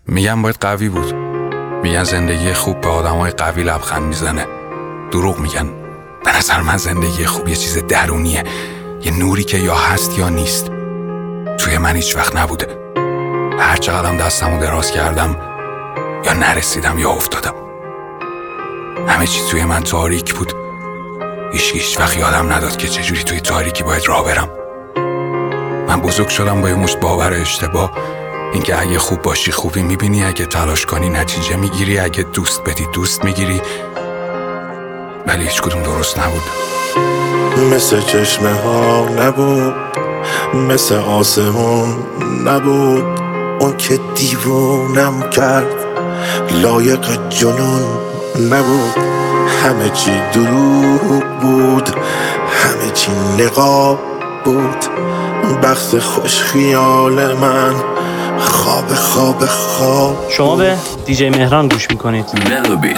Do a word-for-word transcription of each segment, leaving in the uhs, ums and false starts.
میگن باید قوی بود. میگن زندگی خوب به آدمای قوی لبخند میزنه. دروغ میگن. به نظر من زندگی خوب یه چیز درونیه، یه نوری که یا هست یا نیست. توی من هیچ وقت نبوده. هر چقدرم دستمو دراز کردم یا نرسیدم یا افتادم. همه چی توی من تاریک بود. هیچ هیچ وقت یادم نداد که چجوری توی تاریکی باید راه برم. من بزرگ شدم با یه مشت باور اشتباه، اینکه اگه خوب باشی خوبی میبینی، اگه تلاش کنی نتیجه میگیری، اگه دوست بدی دوست میگیری. ولی هیچ کدوم درست نبود. مثل چشمه ها نبود، مثل آسمون نبود، اون که دیوونم کرد لایق جنون نبود. همه چی دروغ بود، همه چی نقاب بود. بخت خوش خیال من خواب خواب خواب. شما به دیجی مهران گوش میکنید. ملوبیت.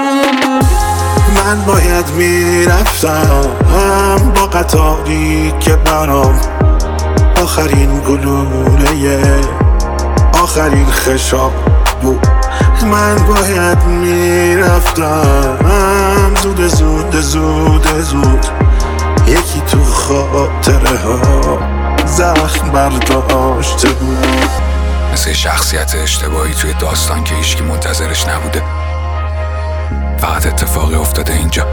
من باید میرفتم با قطاری که برام آخرین گلوله آخرین خشاب بود. من باید میرفتم زود زود زود زود. یکی تو خاطره ها زخم برداشته بود. مثل شخصیت اشتباهی توی داستان که هیچکی منتظرش نبوده، فقط اتفاقی افتاده اینجا.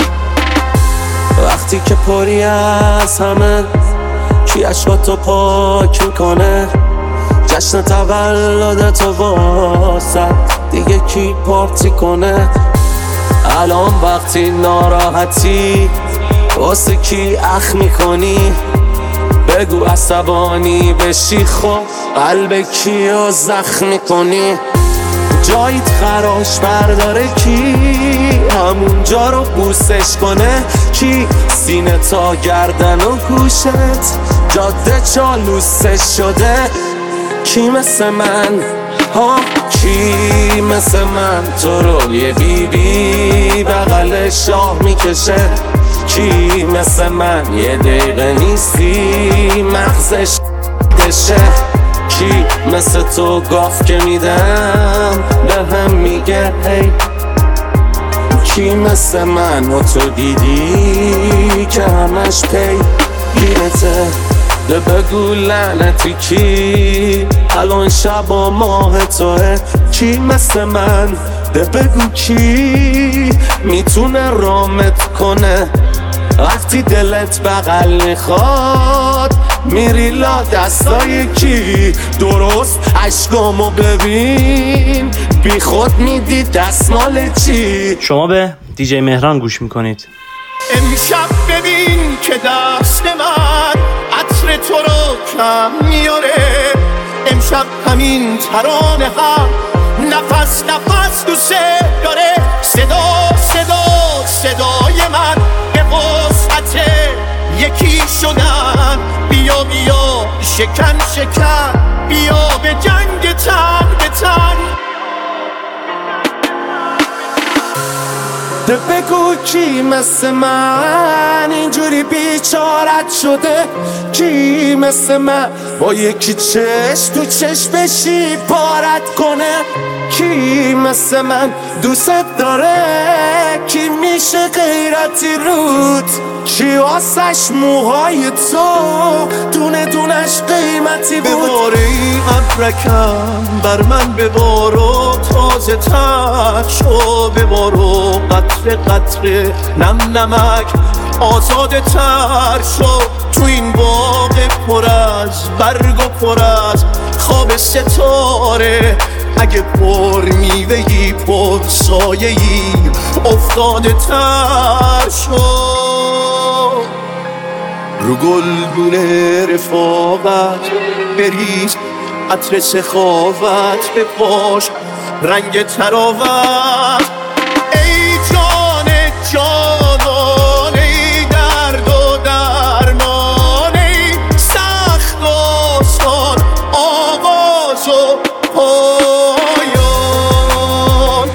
وقتی که پری از همه کی عشقاتو پاک میکنه، جشن تولدتو واسه دیگه کی پارتی کنه. الان وقتی ناراحتی واسه کی اخ میکنی، بگو عصبانی بشی خب قلب کیو زخم میکنی. جاییت خراش برداره کی همون جا رو بوسش کنه، کی سینه تا گردن و گوشت جاده چالوسش شده. کی مثل من ها، کی مثل من تو رو یه بی بی بغل شاه میکشه. کی مثل من یه دقیقه نیستی مغزش دشه. کی مثل تو گاف که میدم به هم میگه هی. کی مثل من و تو دیدی که همش پی گیرته. ده بگو لعنتی کی الان شب و ماه توه. کی مثل من ده بگو کی میتونه رامت کنه. وقتی دلت بغل میخواد میری لا دستای کی. درست عشقامو ببین بی خود میدی دستمال چی. شما به دیجی مهران گوش میکنید. امشب ببین که دست من عطر تو رو کم میاره. امشب همین ترانه هم نفس نفس دوست داره. صدا صدا صدای من به وسعت یکی شدن. بیا بیا شکن شکن بیا به جنگ تن به تن. ده بگو کی مثل من اینجوری بیچارت شده. کی مثل من با یکی چشم تو چشمشی پارت کنه. کی مثل من دوست داره، کی میشه غیرتی رود. کی واسش موهای تو دونه دونش قیمتی بود. بباره ای ابرکم بر من ببارو تازه تر شو. ببارو قطره قطره نم نمک آزاده تر شو. تو این باغ پر از برگ و پر از خواب ستاره. اگه پر میوهی پر سایه‌ای افتاده تر شو. رو گلگونه رفاقت بریز عطر سخاوت بپاش رنگ تراوت. ای جان جانان ای درد و درمان ای سخت آسان آغاز و پایان.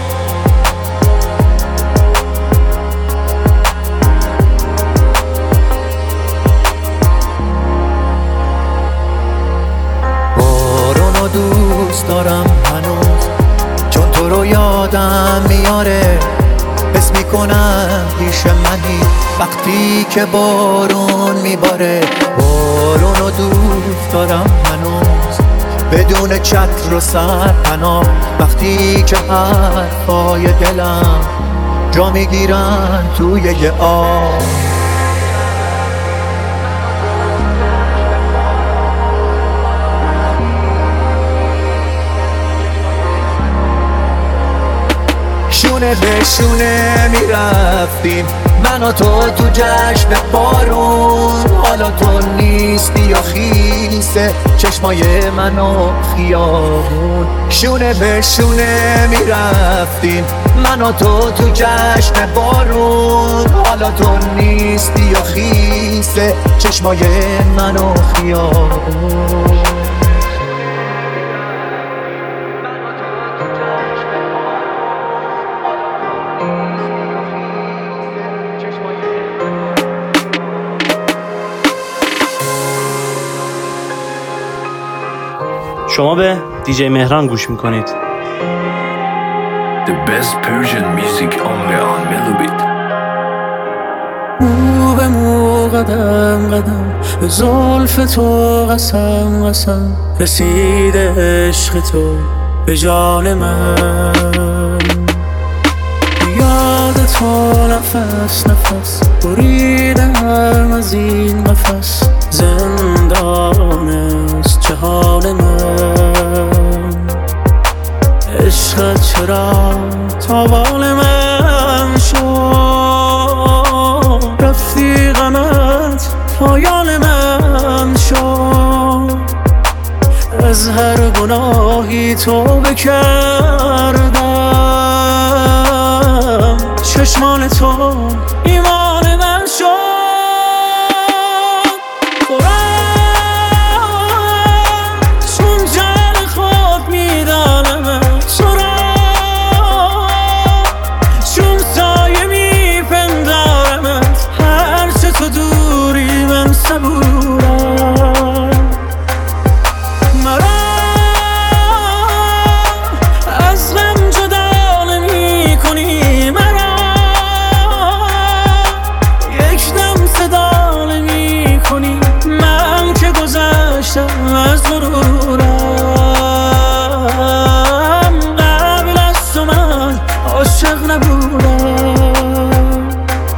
بارونو دوست دارم هنوز، چون تو رو یادم میاره. حس میکنم پیش منی وقتی که بارون میباره. بارون رو دوست دارم هنوز، بدون چتر و سرپناه. وقتی که حرفای دلم جا میگیرن توی یه آب. شونه به شونه میرفتیم من و تو تو جشن بارون. حالا تو نیستی یا خیسه چشمای من و خیابون. شونه به شونه میرفتیم من و تو تو جشن بارون. حالا تو نیستی یا خیسه چشمای من و خیابون. شما به دیجی مهران گوش میکنید. The best Persian music only on Melobit. مو به مو قدم قدم به زلف تو قسم قسم رسیده عشق تو به جان من. یاد تو نفس نفس بریدم از این قفس. زندان است جهان من. عشقت چرا تاوان من شد. رفتی غمت پایان من شد. از هر گناهی توبه کردم. چشمان تو ایمان من شد. از غرورم قبل از تو من عاشق نبودم.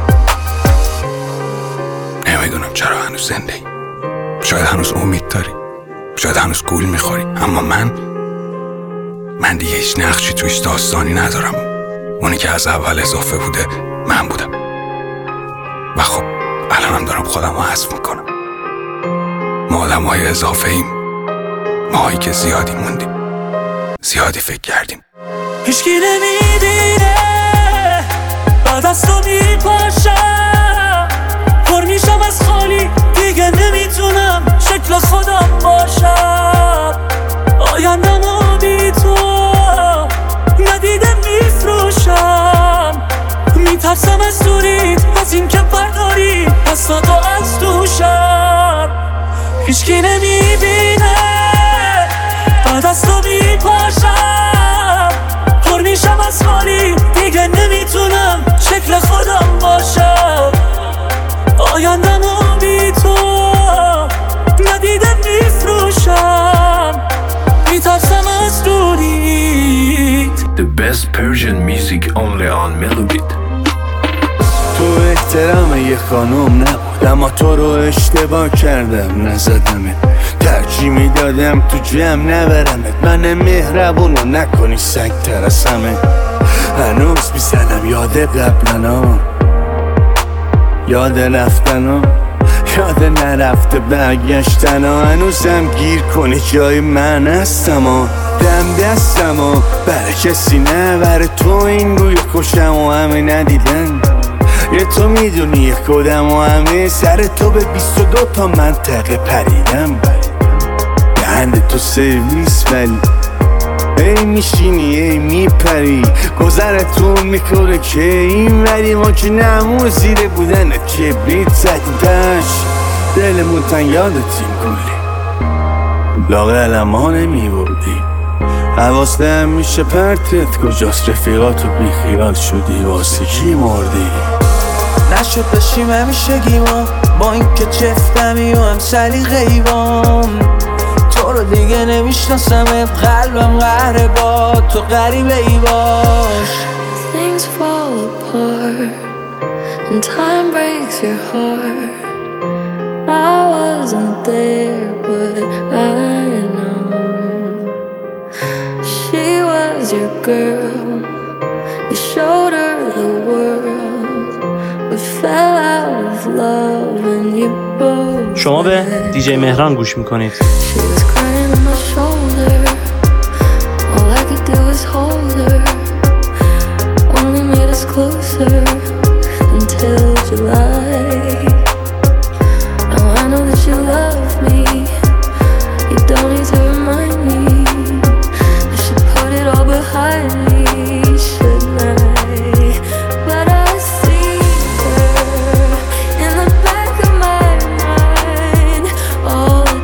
نمیدونم چرا هنوز زنده ای. شاید هنوز امید داری، شاید هنوز گول میخوری، اما من من دیگه هیچ نقشی تویش داستانی ندارم. اونی که از اول اضافه بوده من بودم و خب الانم دارم خودم رو حذف میکنم. ما آدم های اضافه ایم، ماهایی که زیادی موندیم، زیادی فکر کردیم. هیچکی نمیبینه بعد از تو میپاشم. پر میشم از خالی دیگه نمیتونم شکل خودم باشم. آیندمو بی تو ندیده میفروشم. میترسم از دوریت، از این که برداری از تو از دوشم. هیچکی نمیبینه بعد از تو میپاشم. پر میشم از خالی دیگه نمیتونم شکل خودم باشم. آیندمو بی تو ندیده میفروشم. میترسم از دوریت. The best Persian music only on Melobit. تو احترام یه خانوم نبود، اما تو رو اشتباه کردم نزدمت. ترجیح میدادم تو جمع نبرمت. من مهربونو نکنی سگ ترسمت. هنوز میزنم یاد قبلنا، یاد رفتنا، یاد نرفته برگشتنا. هنوزم گیر کنی جای من هستم و دم دستم و برای کسی نه، برای تو این روی خوشم و همه ندیدن. یه تو میدونی خودم و همه سر تو به بیست و دو تا منطقه پریدم. دهند تو سرویس ولی ای میشینی ای میپری. گذرتون میکنه که این ولی ما که نمون زیر بودنت کبریت زدیدش. دلمون تن یادتیم کلی لاغل ما نمیبردی. حواسم میشه پرتت کجاست رفیقاتو بی خیال شدی واسه کی مردی نشد بشیم همیشه گیما با این که چفتمی و هم سلیقه‌ای بام تو رو دیگه نمیشناسم قلبم قهره با تو غریبه ای باش Things fall apart and time breaks your heart I wasn't there but I know She was your girl You showed her the world We fell out of love and you both شما به دیجی مهران گوش میکنید. She was crying on my shoulder All I could do was hold her Only made us closer Until July Now I know that you love me You don't need to remind me I should put it all behind me Shouldn't I? But I see her In the back of my mind All the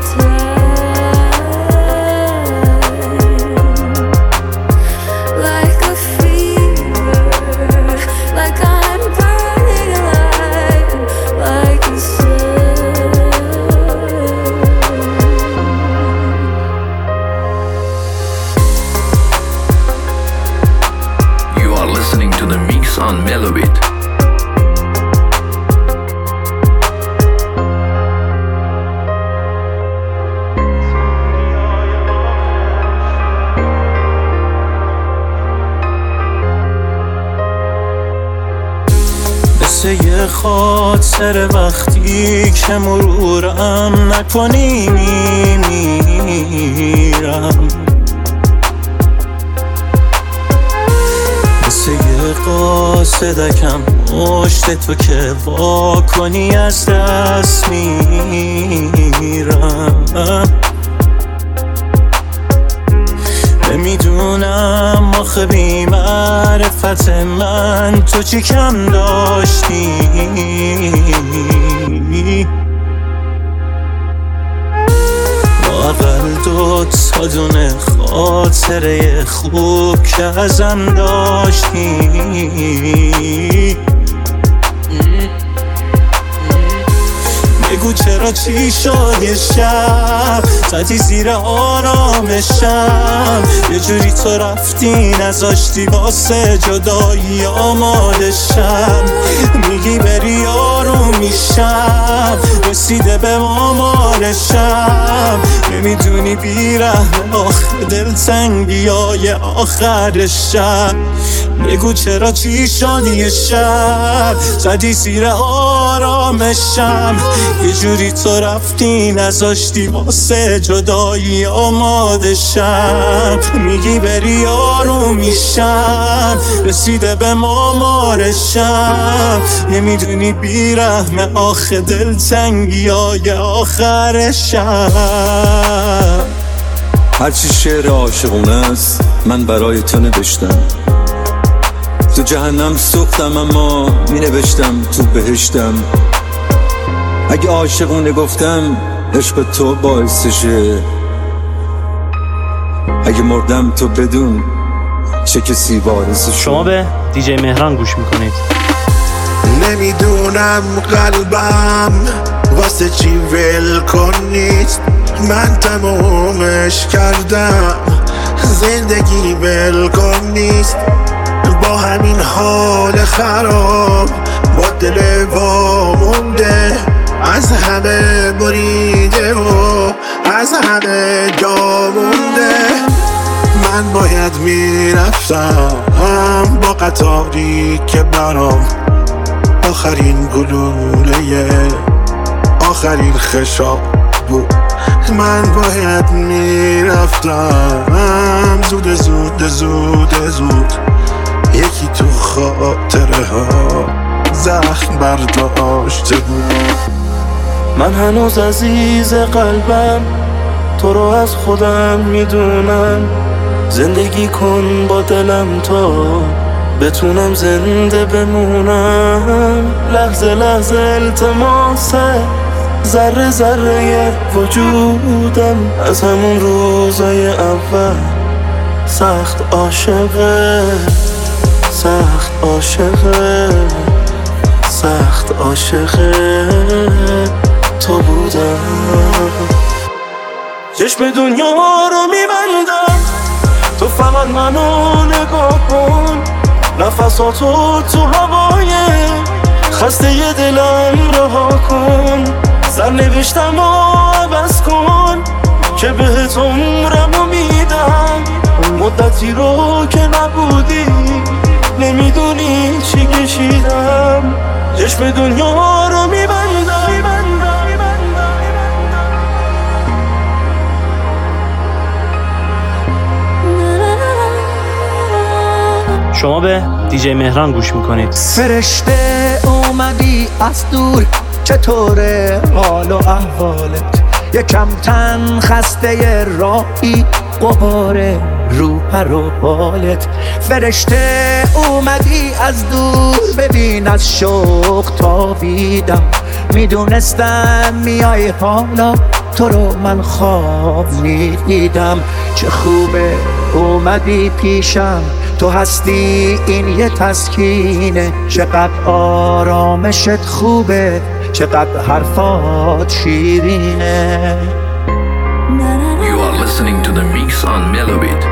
time Like a fever Like I'm burning alive Like a sun You are listening to the mix on Melobit. مثل یه خاطر وقتی که مرورم نکنی میمیرم مثل یه قاصدکم مشت تو که وا کنی از دست میرم نمیدونم آخه بی معرفت من تو چی کم داشتی لااقل دو تا دونه خاطره خوب که ازم داشتی بگو چرا چی شد یه شب زدی زیر آرامشم یه جوری تو رفتی نذاشتی واسه جدایی آمادشم میگی بری آروم میشم رسیده به آمارشم نمیدونی بیرحم آخه دلتنگی های آخر شب بگو چرا چی شد یه شب زدی زیر آرامشم یه جوری تو رفتی نذاشتی واسه جدایی آمادشم میگی بری آروم میشم رسیده به مامارشم نمیدونی بیرحم آخه دلتنگی های آخرشم هرچی شعر عاشقونه است من برای تو نوشتم تو جهنم سوختم اما می نوشتم تو بهشتم اگه عاشقونه گفتم عشق تو باعثشه اگه مردم تو بدون چه کسی وارثشه شما به دیجی مهران گوش میکنید. نمیدونم قلبم واسه چی ول کنیست من تمومش کردم زندگی ول کنیست با همین حال خراب با دل وامونده از همه بریده و از همه جا مونده من باید میرفتم با قطاری که برام آخرین گلوله آخرین خشاب بود من باید میرفتم زود زود زود زود یکی تو خاطره ها زخم برداشته بود من هنوز عزیز قلبم تو رو از خودم میدونم زندگی کن با دلم تا بتونم زنده بمونم لحظه لحظه التماسه ذره ذره وجودم از همون روزای اول سخت عاشقه سخت عاشقه سخت عاشقه تو بودم. چشم دنیا رو میبندم تو فقط منو نگاه کن، نفساتو تو هوای خسته ی دلم رها کن، سرنوشتم رو عوض کن که بهت عمرمو میدم. مدتی رو که نبودی نمیدونی چی کشیدم. چشم دنیا رو میبندم. شما به دیجی مهران گوش میکنید. فرشته اومدی از دور، چطوره حال و احوالت؟ یکم تن خسته راهی، غباره رو پر و بالت. فرشته اومدی از دور، ببین از شوق تابیدم. میدونستم میای حالا، تو رو من خواب میدیدم. چه خوبه اومدی پیشم، تو هستی این یه تسکینه. چقدر آرامشت خوبه، چقدر حرفات شیرینه. You are listening to the mix on Melobit.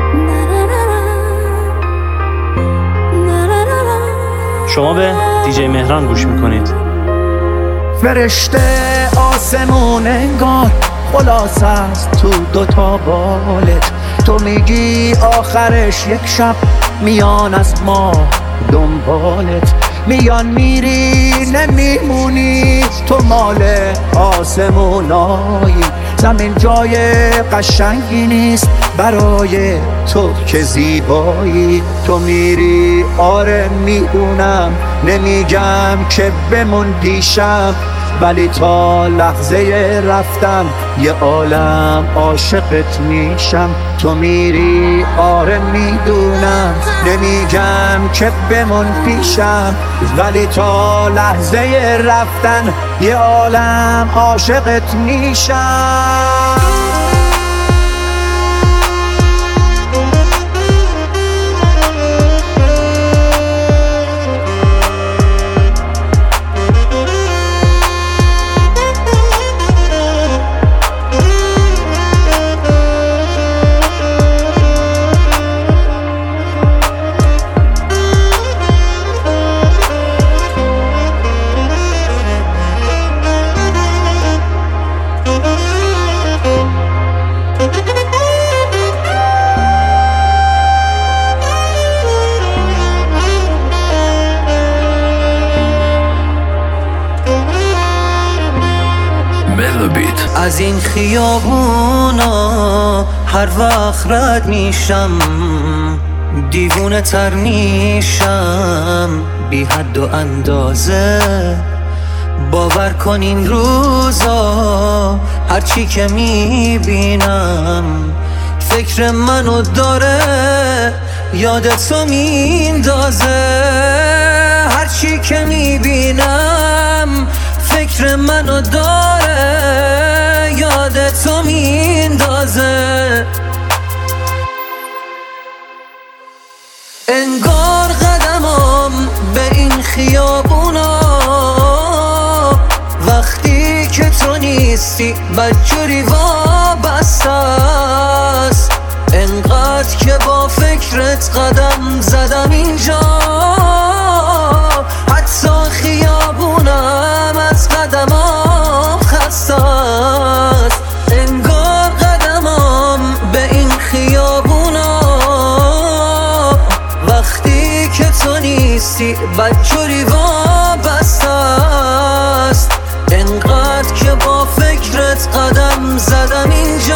شما به دیجی مهران گوش میکنید. فرشته آسمون انگار خلاص است تو دوتا بالت. تو میگی آخرش یک شب میان از ما دنبالت. میان میری نمیمونی، تو مال آسمونایی. زمین جای قشنگی نیست برای تو که زیبایی. تو میری آره میدونم، نمیگم که بمون پیشم، ولی تا لحظه رفتم یه عالم عاشقت میشم. تو میری آره میدونم، نمیگم که بمون پیشم، ولی تا لحظه رفتن یه عالم عاشقت میشم. از این خیابونا هر وقت رد میشم، دیوونه تر میشم بی حد و اندازه. باور کن این روزا هرچی که میبینم فکر منو داره یادتو میندازه. هرچی که میبینم فکر منو داره یادتو میندازه. انگار قدمم به این خیابونا وقتی که تو نیستی بدجوری وابسته است. انقدر که با فکرت قدم زدم اینجا، حتی خیابونم از قدمام خسته است. انگار قدمم به این خیابونا وقتی که تو نیستی بدجوری وابسته است. انقدر که با فکرت قدم زدم اینجا،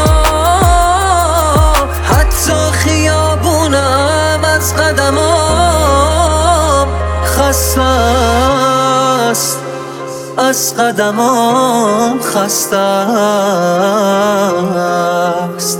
حتی خیابونم از قدمام خسته است. از قدمام خسته است.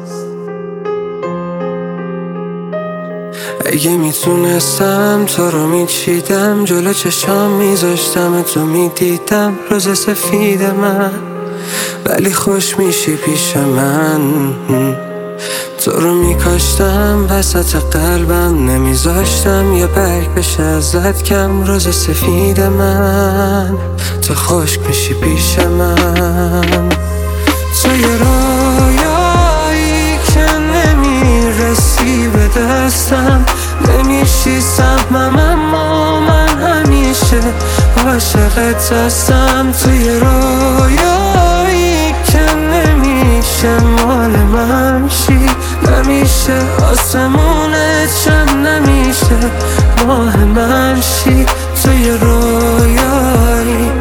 اگه میتونستم تو رو میچیدم، جلو چشام میذاشتم تو میدیدم روز سفید من، ولی خوش میشی پیش من. تو رو میکاشتم وسط قلبم، نمیذاشتم یه برگ بشه ازت کم. روز سفید من تو خشک میشی پیش من. تو یه رویایی که نمیرسی به دستم، نمیشی سهمم اما من همیشه عاشقت هستم. تو یه رویایی که نمیشه مال من شی، نمیشه آسمونت شم، نمیشه ماه من شی. تو یه رویایی،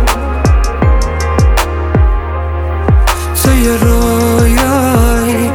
تو یه رویایی.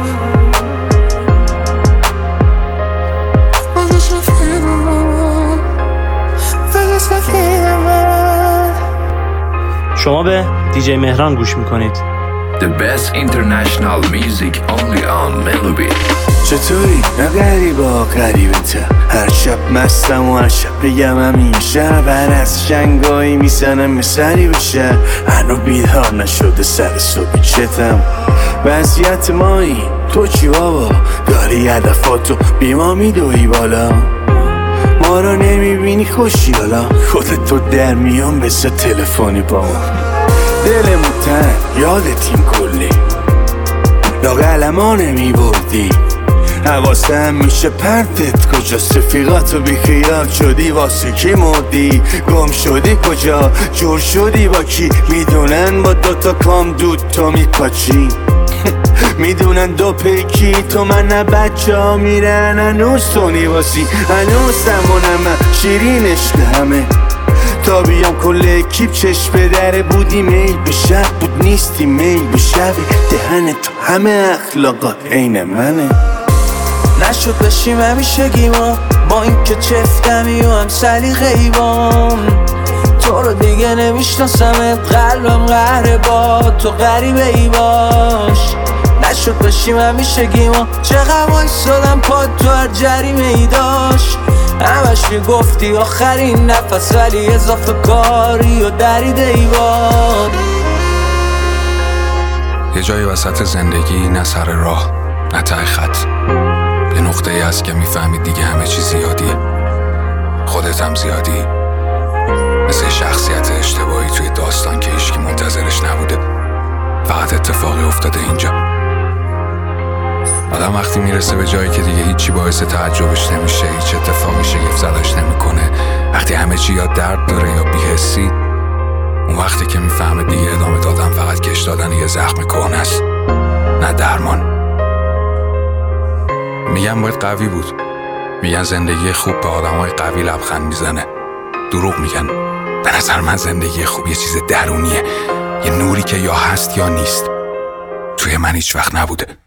شما به دیجی مهران گوش میکنید. The best international music only on Melody. چطوری؟ نه غریبا غریبته. هر شب مستم و هر شب بگم همیشه بر از شنگایی میزنم مثلی بشه. هنو بیدار نشده سر صبحی چتم. وضعیت مایی تو چی بابا؟ داری هدفاتو بی ما میدوی بالا. ما رو نمیبینی خوشی حالا خودت تو در میان بسه تلفنی با ما. دلمون تن یادتیم کلی لاغلم ها نمیبردی. حواسم میشه پرتت کجاست؟ رفیقاتو بیخیال شدی واسه کی مردی؟ گم شدی کجا؟ جور شدی با کی؟ میدونن با دوتا کام دود تو میپاچی. میدونن دو پیکی تو من نه بچه ها میرن هنوز تو نیواسی. هنوز همونم شیرینش همه تا بیام کل اکیپ چشم به دره بودی. میل به شب بود نیستی میل به شب. دهن تو همه اخلاقات عین منه. نشد بشیم همیشه گیما با این که چفتمی و هم سلیقه‌ای بام. تو رو دیگه نمیشناسم، قلبم قهره با تو غریبه ای باش. نشد بشیم همیشه گیما چقدر وایسادم پاد تو هر جریمه ای داشت. همش میگفتی آخرین نفس ولی اضافه کاری و دریده ای باد. یه جایی وسط زندگی نه سر راه نه ته خط، یه نقطه ای هست که میفهمید دیگه همه چی زیادیه. خودت هم زیادی، مثل شخصیت اشتباهی توی داستان که هیچکی منتظرش نبوده، فقط اتفاقی افتاده اینجا. آدم وقتی میرسه به جایی که دیگه هیچی باعث تعجبش نمیشه، هیچ اتفاقی شگفت زدش نمیکنه، وقتی همه چی یا درد داره یا بی‌حسی، اون وقتی که میفهمه دیگه ادامه دادن فقط کش دادن یه زخم کهنه است، نه درمان. میگن باید قوی بود، میگن زندگی خوب به آدمای قوی لبخند میزنه. دروغ میگن. به نظر من زندگی خوب یه چیز درونیه، یه نوری که یا هست یا نیست. توی من هیچ وقت نبوده.